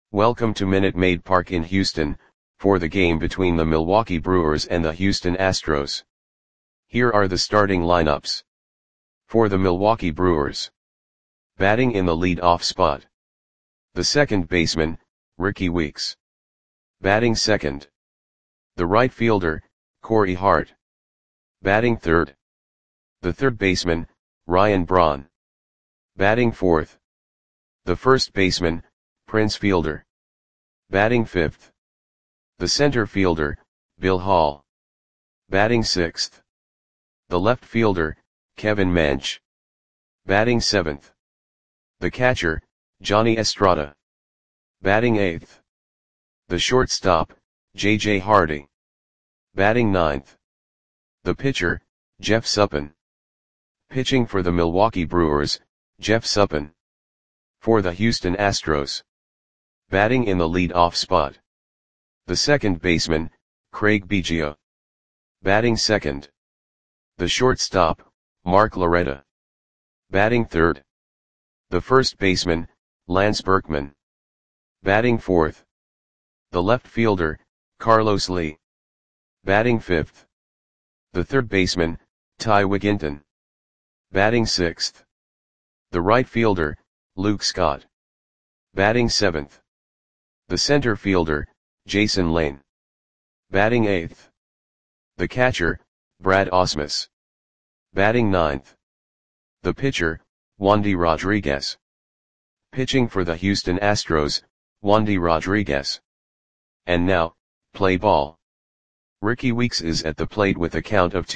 Welcome to Minute Maid Park in Houston, for the game between the Milwaukee Brewers and the Houston Astros. Here are the starting lineups. For the Milwaukee Brewers. Batting in the lead-off spot. The second baseman, Rickie Weeks. Batting second. The right fielder, Corey Hart. Batting third. The third baseman, Ryan Braun. Batting fourth. The first baseman, Prince Fielder. Batting fifth. The center fielder, Bill Hall. Batting sixth. The left fielder, Kevin Mench. Batting seventh. The catcher, Johnny Estrada. Batting eighth. The shortstop, J.J. Hardy. Batting ninth. The pitcher, Jeff Suppan. Pitching for the Milwaukee Brewers, Jeff Suppan. For the Houston Astros. Batting in the lead-off spot. The second baseman, Craig Biggio. Batting second. The shortstop, Mark Loretta. Batting third. The first baseman, Lance Berkman. Batting fourth. The left fielder, Carlos Lee. Batting fifth. The third baseman, Ty Wigginton. Batting sixth. The right fielder, Luke Scott. Batting seventh. The center fielder, Jason Lane. Batting eighth. The catcher, Brad Ausmus. Batting ninth. The pitcher, Wandy Rodriguez. Pitching for the Houston Astros, Wandy Rodriguez. And now, play ball. Rickie Weeks is at the plate with a count of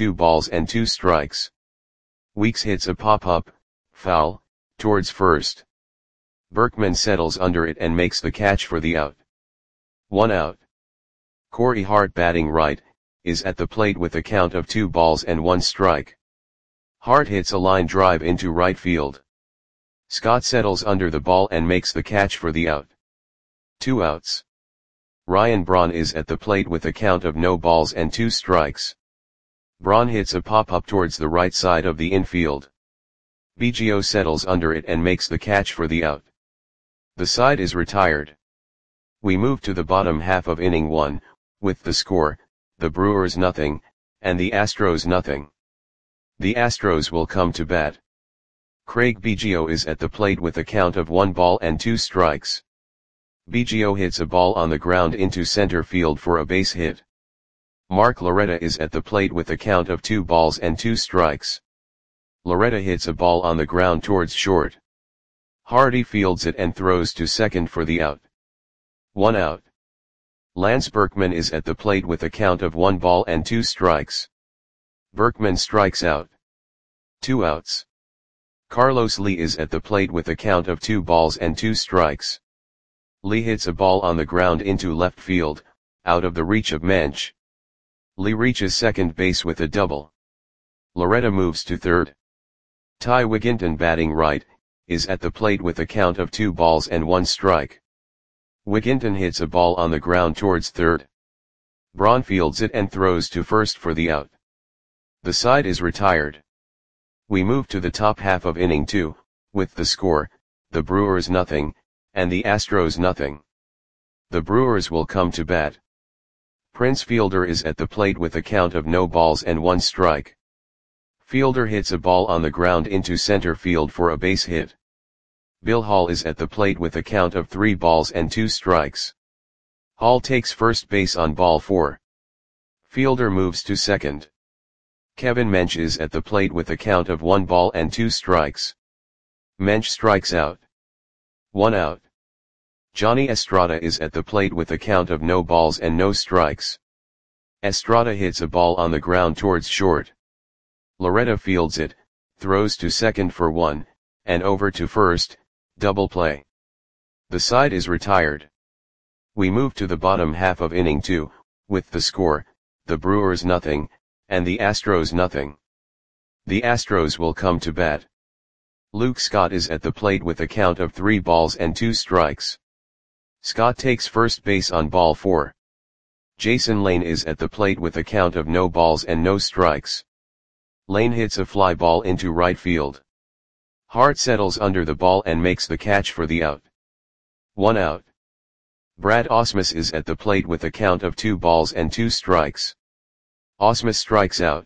2-2. Weeks hits a pop-up, foul, towards first. Berkman settles under it and makes the catch for the out. 1 out. Corey Hart, batting right, is at the plate with a count of 2-1. Hart hits a line drive into right field. Scott settles under the ball and makes the catch for the out. 2 outs. Ryan Braun is at the plate with a count of 0-2. Braun hits a pop-up towards the right side of the infield. Biggio settles under it and makes the catch for the out. The side is retired. We move to the bottom half of inning 1, with the score, the Brewers 0, and the Astros 0. The Astros will come to bat. Craig Biggio is at the plate with a count of 1-2. Biggio hits a ball on the ground into center field for a base hit. Mark Loretta is at the plate with a count of 2-2. Loretta hits a ball on the ground towards short. Hardy fields it and throws to second for the out. 1 out. Lance Berkman is at the plate with a count of 1-2. Berkman strikes out. 2 outs. Carlos Lee is at the plate with a count of 2-2. Lee hits a ball on the ground into left field, out of the reach of Mench. Lee reaches second base with a double. Loretta moves to third. Ty Wigginton, batting right, is at the plate with a count of 2-1. Wigginton hits a ball on the ground towards third. Braun fields it and throws to first for the out. The side is retired. We move to the top half of inning 2, with the score, the Brewers 0, and the Astros 0. The Brewers will come to bat. Prince Fielder is at the plate with a count of 0-1. Fielder hits a ball on the ground into center field for a base hit. Bill Hall is at the plate with a count of 3-2. Hall takes first base on ball 4. Fielder moves to second. Kevin Mench is at the plate with a count of 1-2. Mench strikes out. 1 out. Johnny Estrada is at the plate with a count of 0-0. Estrada hits a ball on the ground towards short. Loretta fields it, throws to second for 1, and over to first, double play. The side is retired. We move to the bottom half of inning 2, with the score, the Brewers 0, and the Astros 0. The Astros will come to bat. Luke Scott is at the plate with a count of 3-2. Scott takes first base on ball 4. Jason Lane is at the plate with a count of 0-0. Lane hits a fly ball into right field. Hart settles under the ball and makes the catch for the out. 1 out. Brad Ausmus is at the plate with a count of 2 balls and 2 strikes. Ausmus strikes out.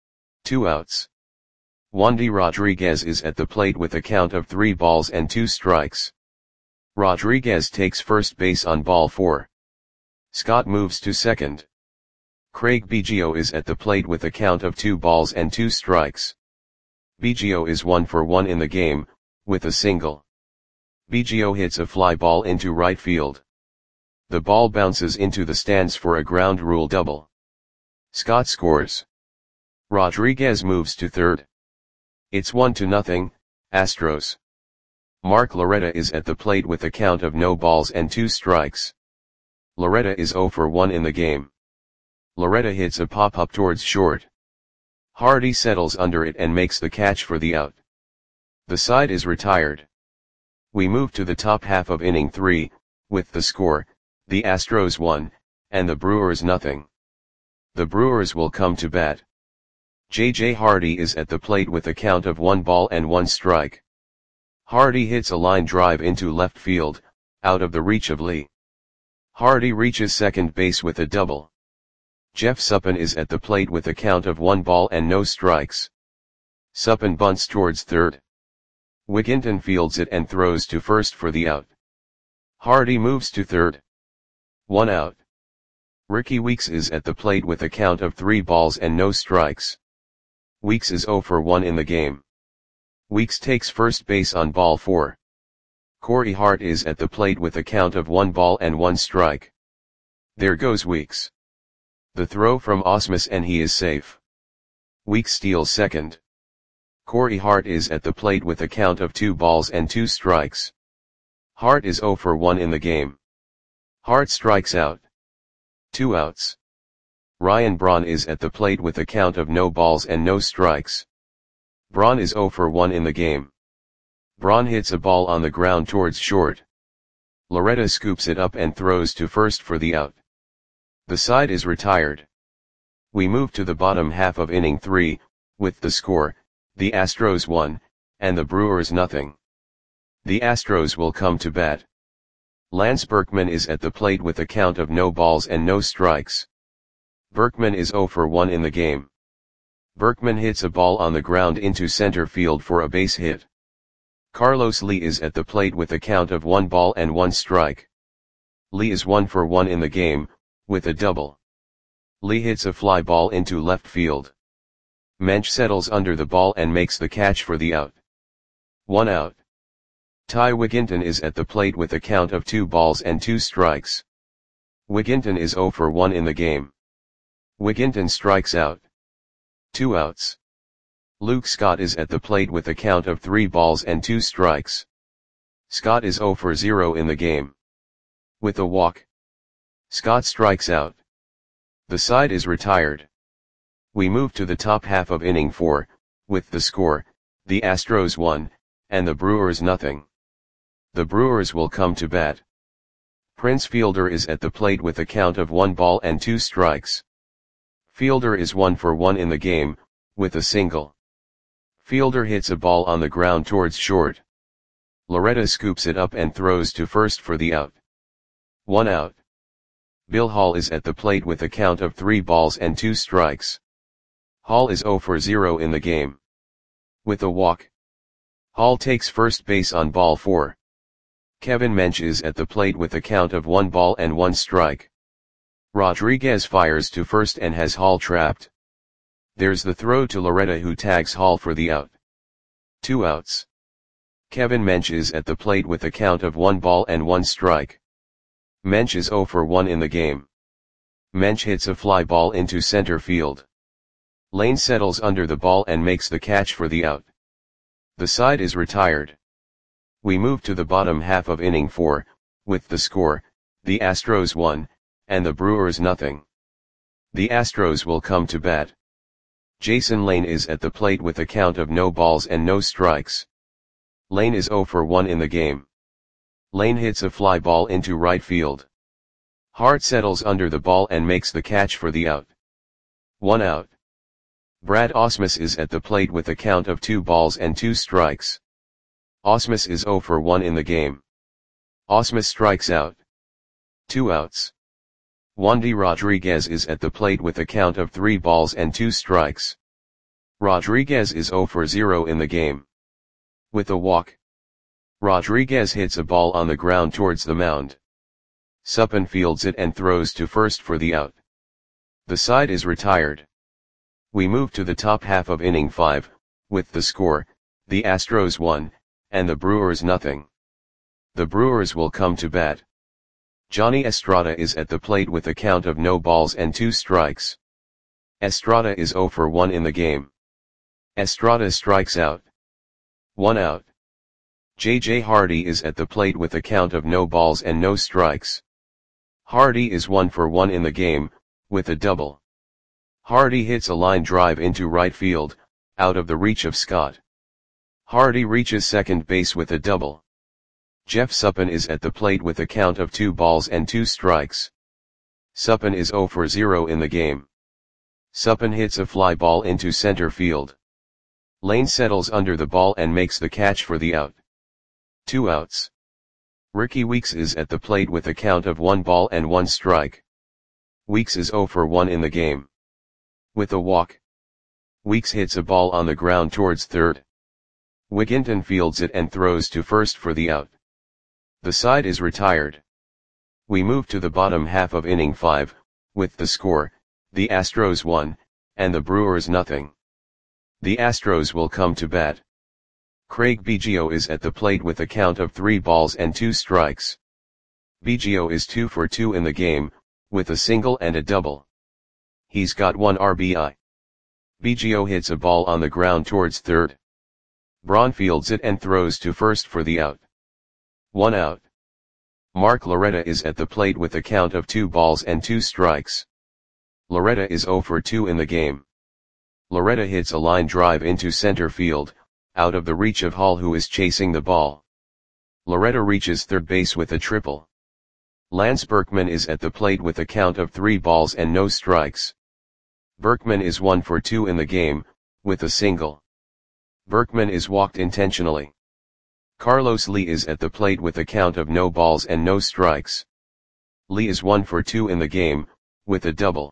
2 outs. Wandy Rodriguez is at the plate with a count of 3 balls and 2 strikes. Rodriguez takes first base on ball 4. Scott moves to second. Craig Biggio is at the plate with a count of 2 balls and 2 strikes. Biggio is 1 for 1 in the game, with a single. Biggio hits a fly ball into right field. The ball bounces into the stands for a ground rule double. Scott scores. Rodriguez moves to third. It's 1-0, Astros. Mark Loretta is at the plate with a count of no balls and 2 strikes. Loretta is 0 for 1 in the game. Loretta hits a pop-up towards short. Hardy settles under it and makes the catch for the out. The side is retired. We move to the top half of inning 3, with the score, the Astros 1, and the Brewers 0. The Brewers will come to bat. J.J. Hardy is at the plate with a count of 1 ball and 1 strike. Hardy hits a line drive into left field, out of the reach of Lee. Hardy reaches second base with a double. Jeff Suppan is at the plate with a count of 1 ball and no strikes. Suppan bunts towards third. Wigginton fields it and throws to first for the out. Hardy moves to third. 1 out. Ricky Weeks is at the plate with a count of 3 balls and no strikes. Weeks is 0 for 1 in the game. Weeks takes first base on ball 4. Corey Hart is at the plate with a count of 1 ball and 1 strike. There goes Weeks. The throw from Ausmus and he is safe. Weeks steals second. Corey Hart is at the plate with a count of 2 balls and 2 strikes. Hart is 0 for 1 in the game. Hart strikes out. 2 outs. Ryan Braun is at the plate with a count of no balls and no strikes. Braun is 0 for 1 in the game. Braun hits a ball on the ground towards short. Loretta scoops it up and throws to first for the out. The side is retired. We move to the bottom half of inning 3, with the score, the Astros 1, and the Brewers 0. The Astros will come to bat. Lance Berkman is at the plate with a count of no balls and no strikes. Berkman is 0 for 1 in the game. Berkman hits a ball on the ground into center field for a base hit. Carlos Lee is at the plate with a count of 1 ball and 1 strike. Lee is 1 for 1 in the game, with a double. Lee hits a fly ball into left field. Mensch settles under the ball and makes the catch for the out. 1 out. Ty Wigginton is at the plate with a count of 2 balls and 2 strikes. Wigginton is 0 for 1 in the game. Wigginton strikes out. 2 outs. Luke Scott is at the plate with a count of 3 balls and 2 strikes. Scott is 0 for 0 in the game. With a walk. Scott strikes out. The side is retired. We move to the top half of inning 4, with the score, the Astros 1, and the Brewers 0. The Brewers will come to bat. Prince Fielder is at the plate with a count of 1 ball and 2 strikes. Fielder is 1 for 1 in the game, with a single. Fielder hits a ball on the ground towards short. Loretta scoops it up and throws to first for the out. 1 out. Bill Hall is at the plate with a count of 3 balls and 2 strikes. Hall is 0 for 0 in the game. With a walk. Hall takes first base on ball 4. Kevin Mensch is at the plate with a count of 1 ball and 1 strike. Rodriguez fires to first and has Hall trapped. There's the throw to Loretta who tags Hall for the out. 2 outs. Kevin Mensch is at the plate with a count of 1 ball and 1 strike. Mensch is 0 for 1 in the game. Mensch hits a fly ball into center field. Lane settles under the ball and makes the catch for the out. The side is retired. We move to the bottom half of inning 4, with the score, the Astros 1, and the Brewers 0. The Astros will come to bat. Jason Lane is at the plate with a count of no balls and no strikes. Lane is 0 for 1 in the game. Lane hits a fly ball into right field. Hart settles under the ball and makes the catch for the out. 1 out. Brad Ausmus is at the plate with a count of 2 balls and 2 strikes. Ausmus is 0 for 1 in the game. Ausmus strikes out. 2 outs. Wandy Rodriguez is at the plate with a count of 3 balls and 2 strikes. Rodriguez is 0 for 0 in the game. With a walk, Rodriguez hits a ball on the ground towards the mound. Suppan fields it and throws to first for the out. The side is retired. We move to the top half of inning 5, with the score, the Astros 1, and the Brewers nothing. The Brewers will come to bat. Johnny Estrada is at the plate with a count of no balls and 2 strikes. Estrada is 0 for 1 in the game. Estrada strikes out. 1 out. J.J. Hardy is at the plate with a count of no balls and no strikes. Hardy is 1 for 1 in the game, with a double. Hardy hits a line drive into right field, out of the reach of Scott. Hardy reaches second base with a double. Jeff Suppan is at the plate with a count of 2 balls and 2 strikes. Suppan is 0 for 0 in the game. Suppan hits a fly ball into center field. Lane settles under the ball and makes the catch for the out. 2 outs. Ricky Weeks is at the plate with a count of 1 ball and 1 strike. Weeks is 0 for 1 in the game. With a walk, Weeks hits a ball on the ground towards third. Wigginton fields it and throws to first for the out. The side is retired. We move to the bottom half of inning 5, with the score, the Astros 1, and the Brewers nothing. The Astros will come to bat. Craig Biggio is at the plate with a count of 3 balls and 2 strikes. Biggio is 2 for 2 in the game, with a single and a double. He's got 1 RBI. Biggio hits a ball on the ground towards third. Braun fields it and throws to first for the out. 1 out. Mark Loretta is at the plate with a count of 2 balls and 2 strikes. Loretta is 0 for 2 in the game. Loretta hits a line drive into center field, out of the reach of Hall, who is chasing the ball. Loretta reaches third base with a triple. Lance Berkman is at the plate with a count of 3 balls and no strikes. Berkman is 1 for 2 in the game, with a single. Berkman is walked intentionally. Carlos Lee is at the plate with a count of no balls and no strikes. Lee is 1 for 2 in the game, with a double.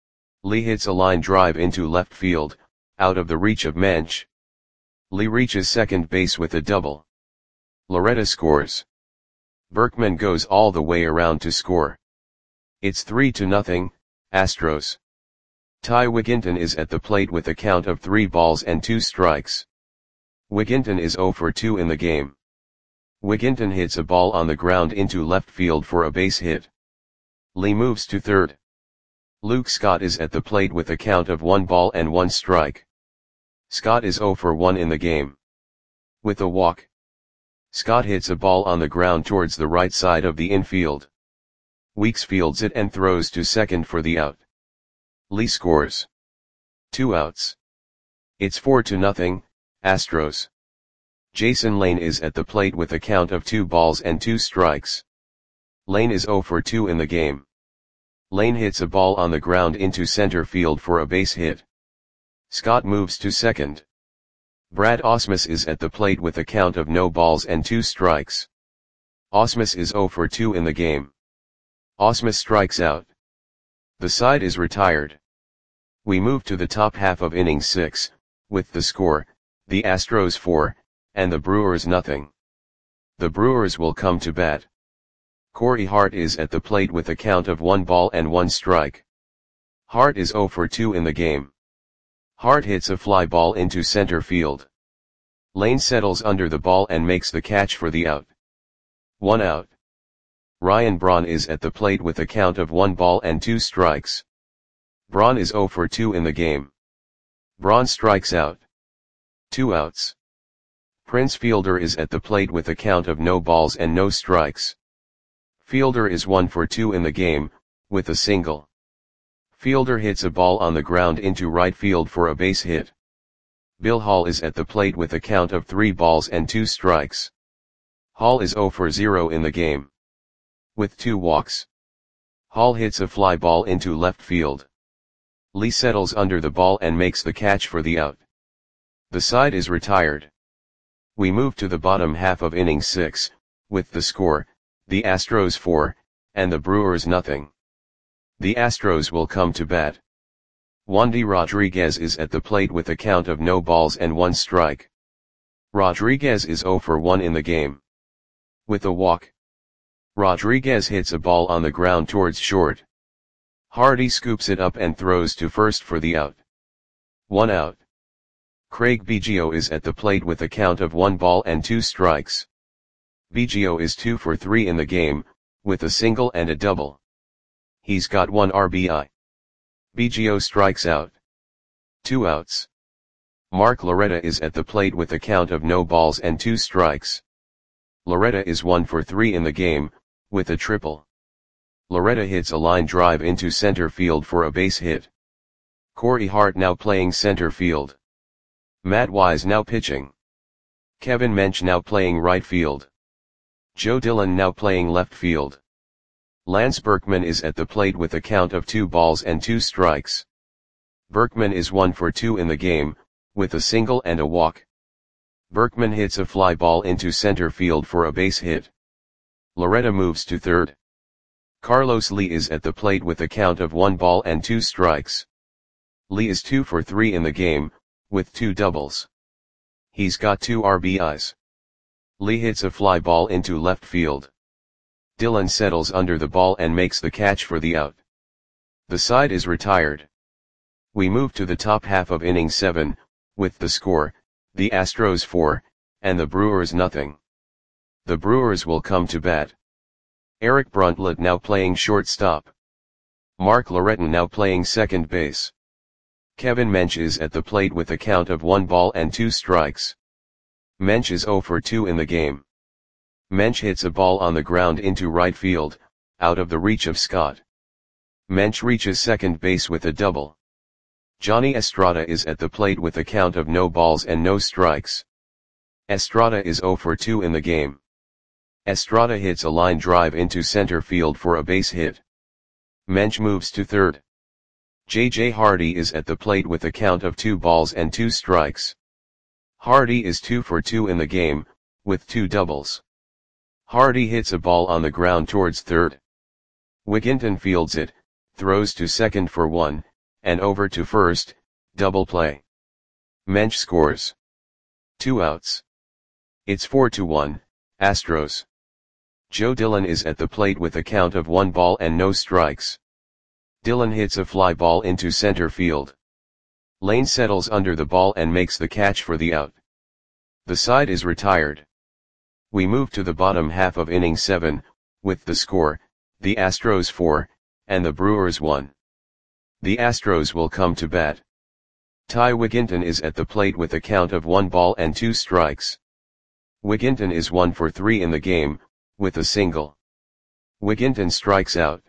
Lee hits a line drive into left field, out of the reach of Mensch. Lee reaches second base with a double. Loretta scores. Berkman goes all the way around to score. It's 3-0, Astros. Ty Wigginton is at the plate with a count of 3 balls and 2 strikes. Wigginton is 0 for 2 in the game. Wigginton hits a ball on the ground into left field for a base hit. Lee moves to third. Luke Scott is at the plate with a count of 1 ball and 1 strike. Scott is 0 for 1 in the game. With a walk, Scott hits a ball on the ground towards the right side of the infield. Weeks fields it and throws to second for the out. Lee scores. 2 outs. It's 4-0, Astros. Jason Lane is at the plate with a count of 2 balls and 2 strikes. Lane is 0 for 2 in the game. Lane hits a ball on the ground into center field for a base hit. Scott moves to second. Brad Ausmus is at the plate with a count of no balls and 2 strikes. Ausmus is 0 for 2 in the game. Ausmus strikes out. The side is retired. We move to the top half of inning 6, with the score, the Astros 4, and the Brewers nothing. The Brewers will come to bat. Corey Hart is at the plate with a count of 1 ball and 1 strike. Hart is 0 for 2 in the game. Hart hits a fly ball into center field. Lane settles under the ball and makes the catch for the out. 1 out. Ryan Braun is at the plate with a count of 1 ball and 2 strikes. Braun is 0 for 2 in the game. Braun strikes out. 2 outs. Prince Fielder is at the plate with a count of no balls and no strikes. Fielder is 1 for 2 in the game, with a single. Fielder hits a ball on the ground into right field for a base hit. Bill Hall is at the plate with a count of 3 balls and 2 strikes. Hall is 0 for 0 in the game. With 2 walks, Hall hits a fly ball into left field. Lee settles under the ball and makes the catch for the out. The side is retired. We move to the bottom half of inning 6, with the score, the Astros 4, and the Brewers nothing. The Astros will come to bat. Wandy Rodriguez is at the plate with a count of no balls and 1 strike. Rodriguez is 0 for 1 in the game. With a walk, Rodriguez hits a ball on the ground towards short. Hardy scoops it up and throws to first for the out. 1 out. Craig Biggio is at the plate with a count of 1 ball and 2 strikes. Biggio is 2 for 3 in the game, with a single and a double. He's got 1 RBI. Biggio strikes out. 2 outs. Mark Loretta is at the plate with a count of no balls and 2 strikes. Loretta is 1 for 3 in the game, with a triple. Loretta hits a line drive into center field for a base hit. Corey Hart now playing center field. Matt Wise now pitching. Kevin Mench now playing right field. Joe Dillon now playing left field. Lance Berkman is at the plate with a count of 2 balls and 2 strikes. Berkman is 1 for 2 in the game, with a single and a walk. Berkman hits a fly ball into center field for a base hit. Loretta moves to third. Carlos Lee is at the plate with a count of 1 ball and 2 strikes. Lee is 2 for 3 in the game, with 2 doubles. He's got 2 RBIs. Lee hits a fly ball into left field. Dillon settles under the ball and makes the catch for the out. The side is retired. We move to the top half of inning 7, with the score, the Astros 4, and the Brewers nothing. The Brewers will come to bat. Eric Bruntlett now playing shortstop. Mark Loretton now playing second base. Kevin Mench is at the plate with a count of 1 ball and 2 strikes. Mench is 0 for 2 in the game. Mench hits a ball on the ground into right field, out of the reach of Scott. Mench reaches second base with a double. Johnny Estrada is at the plate with a count of no balls and no strikes. Estrada is 0 for 2 in the game. Estrada hits a line drive into center field for a base hit. Mench moves to third. J.J. Hardy is at the plate with a count of 2 balls and 2 strikes. Hardy is 2 for 2 in the game, with 2 doubles. Hardy hits a ball on the ground towards third. Wigginton fields it, throws to second for 1, and over to first, double play. Mench scores. 2 outs. It's 4-1, Astros. Joe Dillon is at the plate with a count of 1 ball and no strikes. Dillon hits a fly ball into center field. Lane settles under the ball and makes the catch for the out. The side is retired. We move to the bottom half of inning 7, with the score, the Astros 4, and the Brewers 1. The Astros will come to bat. Ty Wigginton is at the plate with a count of 1 ball and 2 strikes. Wigginton is 1 for 3 in the game, with a single. Wigginton strikes out.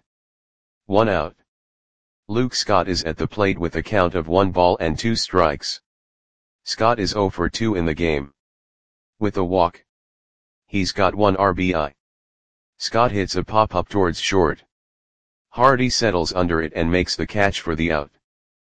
1 out. Luke Scott is at the plate with a count of 1 ball and 2 strikes. Scott is 0 for 2 in the game. With a walk. He's got 1 RBI. Scott hits a pop-up towards short. Hardy settles under it and makes the catch for the out.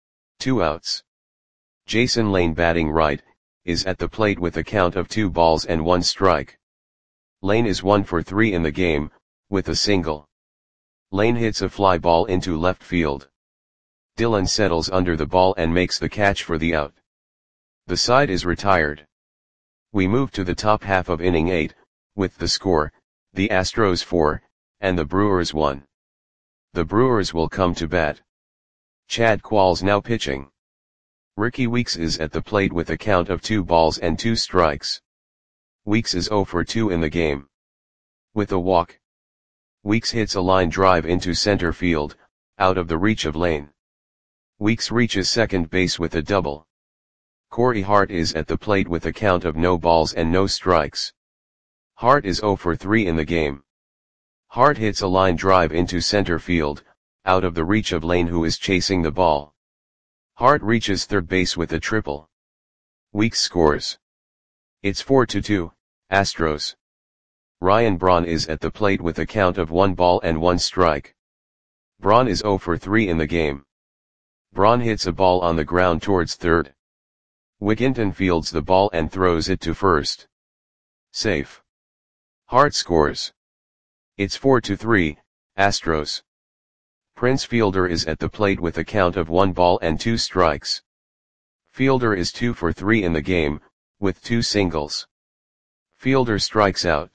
2 outs. Jason Lane batting right, is at the plate with a count of 2 balls and 1 strike. Lane is 1 for 3 in the game, with a single. Lane hits a fly ball into left field. Dillon settles under the ball and makes the catch for the out. The side is retired. We move to the top half of inning 8, with the score, the Astros 4, and the Brewers 1. The Brewers will come to bat. Chad Qualls now pitching. Ricky Weeks is at the plate with a count of 2 balls and 2 strikes. Weeks is 0 for 2 in the game. With a walk. Weeks hits a line drive into center field, out of the reach of Lane. Weeks reaches second base with a double. Corey Hart is at the plate with a count of no balls and no strikes. Hart is 0 for 3 in the game. Hart hits a line drive into center field, out of the reach of Lane who is chasing the ball. Hart reaches third base with a triple. Weeks scores. It's 4-2, Astros. Ryan Braun is at the plate with a count of 1 ball and 1 strike. Braun is 0 for 3 in the game. Braun hits a ball on the ground towards third. Wigginton fields the ball and throws it to first. Safe. Hart scores. It's 4-3, Astros. Prince Fielder is at the plate with a count of 1 ball and 2 strikes. Fielder is 2 for 3 in the game, with 2 singles. Fielder strikes out.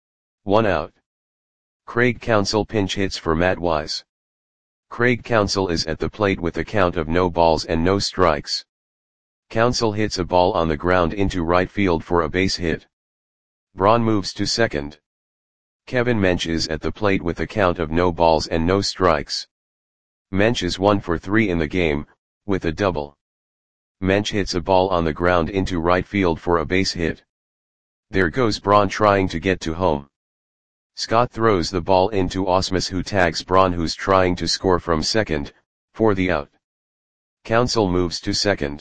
1 out. Craig Counsell pinch hits for Matt Wise. Craig Counsell is at the plate with a count of no balls and no strikes. Counsell hits a ball on the ground into right field for a base hit. Braun moves to second. Kevin Mench is at the plate with a count of no balls and no strikes. Mench is 1 for 3 in the game, with a double. Mench hits a ball on the ground into right field for a base hit. There goes Braun trying to get to home. Scott throws the ball into Ausmus, who tags Braun, who's trying to score from second, for the out. Counsell moves to second.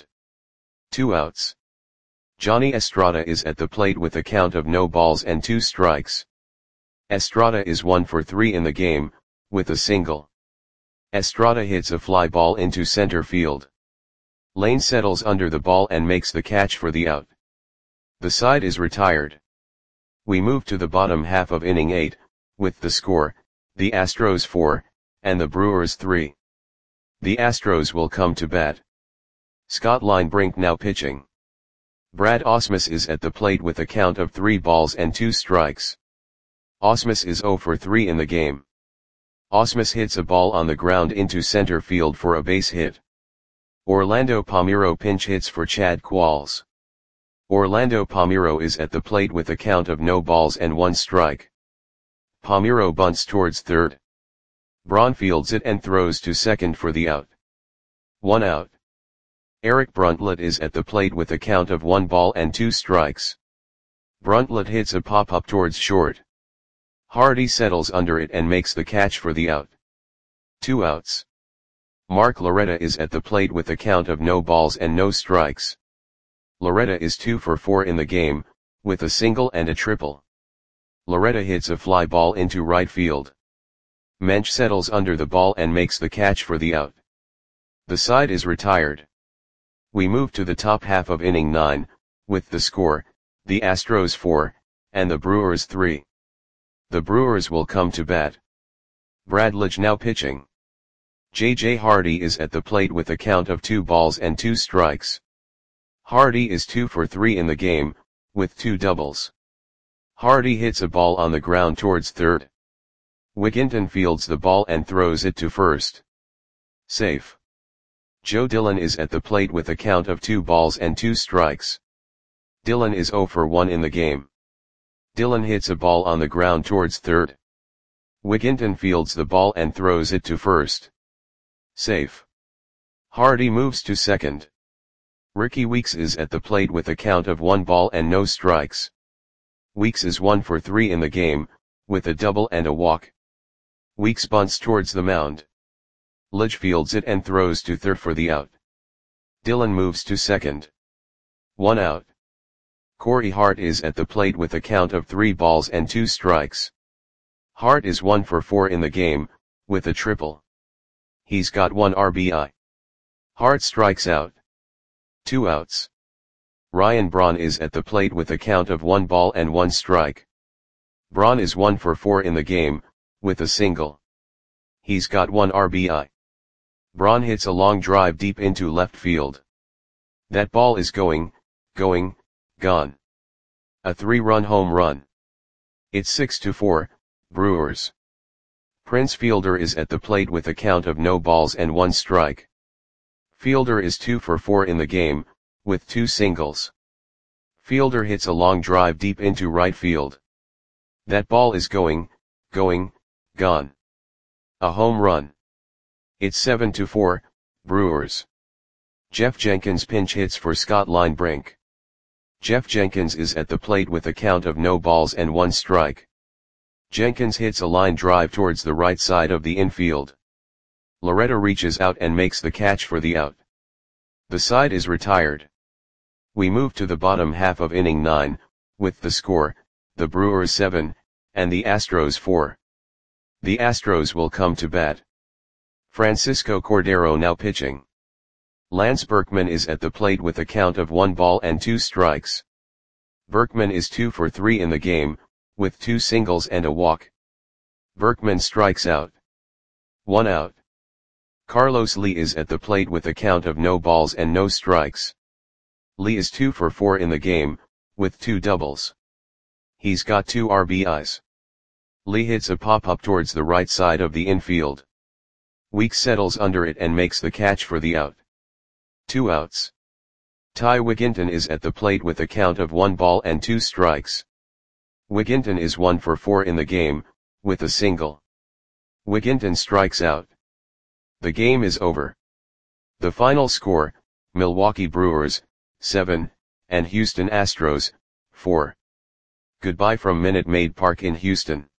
2 outs. Johnny Estrada is at the plate with a count of no balls and 2 strikes. Estrada is 1 for 3 in the game, with a single. Estrada hits a fly ball into center field. Lane settles under the ball and makes the catch for the out. The side is retired. We move to the bottom half of inning 8, with the score, the Astros 4, and the Brewers 3. The Astros will come to bat. Scott Linebrink now pitching. Brad Ausmus is at the plate with a count of 3 balls and 2 strikes. Ausmus is 0 for 3 in the game. Ausmus hits a ball on the ground into center field for a base hit. Orlando Palmeiro pinch hits for Chad Qualls. Orlando Palmeiro is at the plate with a count of no balls and 1 strike. Palmeiro bunts towards third. Braun fields it and throws to second for the out. 1 out. Eric Bruntlett is at the plate with a count of 1 ball and 2 strikes. Bruntlett hits a pop-up towards short. Hardy settles under it and makes the catch for the out. 2 outs. Mark Loretta is at the plate with a count of no balls and no strikes. Loretta is 2 for 4 in the game, with a single and a triple. Loretta hits a fly ball into right field. Mench settles under the ball and makes the catch for the out. The side is retired. We move to the top half of inning 9, with the score, the Astros 4, and the Brewers 3. The Brewers will come to bat. Brad Lidge now pitching. J.J. Hardy is at the plate with a count of 2 balls and 2 strikes. Hardy is 2 for 3 in the game, with 2 doubles. Hardy hits a ball on the ground towards third. Wigginton fields the ball and throws it to first. Safe. Joe Dillon is at the plate with a count of 2 balls and 2 strikes. Dillon is 0 for 1 in the game. Dillon hits a ball on the ground towards third. Wigginton fields the ball and throws it to first. Safe. Hardy moves to second. Ricky Weeks is at the plate with a count of 1 ball and no strikes. Weeks is 1 for 3 in the game, with a double and a walk. Weeks bunts towards the mound. Lidge fields it and throws to third for the out. Dillon moves to second. 1 out. Corey Hart is at the plate with a count of 3 balls and 2 strikes. Hart is 1 for 4 in the game, with a triple. He's got 1 RBI. Hart strikes out. 2 outs. Ryan Braun is at the plate with a count of 1 ball and 1 strike. Braun is 1 for 4 in the game, with a single. He's got 1 RBI. Braun hits a long drive deep into left field. That ball is going, gone. A 3-run home run. It's 6-4, Brewers. Prince Fielder is at the plate with a count of no balls and 1 strike. Fielder is 2 for 4 in the game, with 2 singles. Fielder hits a long drive deep into right field. That ball is going, gone. A home run. It's 7-4, Brewers. Jeff Jenkins pinch hits for Scott Linebrink. Jeff Jenkins is at the plate with a count of no balls and 1 strike. Jenkins hits a line drive towards the right side of the infield. Loretta reaches out and makes the catch for the out. The side is retired. We move to the bottom half of inning 9, with the score, the Brewers 7, and the Astros 4. The Astros will come to bat. Francisco Cordero now pitching. Lance Berkman is at the plate with a count of 1 ball and 2 strikes. Berkman is 2 for 3 in the game, with 2 singles and a walk. Berkman strikes out. 1 out. Carlos Lee is at the plate with a count of no balls and no strikes. Lee is 2 for 4 in the game, with 2 doubles. He's got 2 RBIs. Lee hits a pop-up towards the right side of the infield. Weeks settles under it and makes the catch for the out. 2 outs. Ty Wigginton is at the plate with a count of 1 ball and 2 strikes. Wigginton is 1 for 4 in the game, with a single. Wigginton strikes out. The game is over. The final score, Milwaukee Brewers, 7, and Houston Astros, 4. Goodbye from Minute Maid Park in Houston.